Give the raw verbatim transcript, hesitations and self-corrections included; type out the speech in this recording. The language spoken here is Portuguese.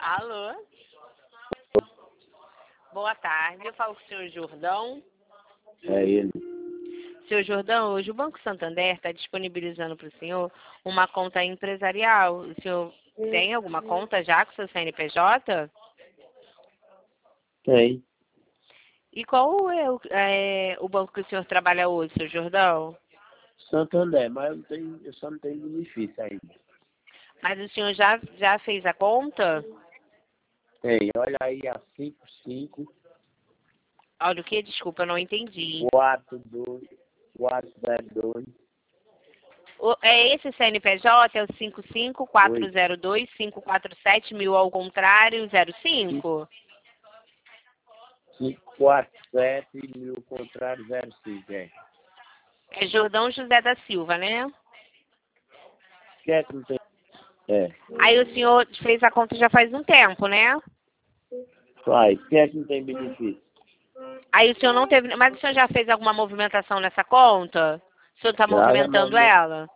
Alô? Boa tarde, eu falo com o senhor Jordão. É ele. Senhor Jordão, hoje o Banco Santander está disponibilizando para o senhor uma conta empresarial. O senhor tem alguma conta já com o seu C N P J? Tem. E qual é o, é o banco que o senhor trabalha hoje, senhor Jordão? Santander, mas eu, não tenho, eu só não tenho benefício ainda. Mas o senhor já, já fez a conta? Tem. Olha aí a cinco cinco Olha o que? Desculpa, eu não entendi. quatro dois quatro zero dois. O- É esse C N P J? É o cinco cinco quatro zero dois cinco quatro sete mil ao contrário zero cinco? cinco quatro sete mil contrário zero cinco, é. É Jordão José da Silva, né? Que é que não tem? É. Aí o senhor fez a conta já faz um tempo, né? Faz. Que é que não tem benefício? Aí o senhor não teve. Mas o senhor já fez alguma movimentação nessa conta? O senhor está Já, já movimentando movimento, ela?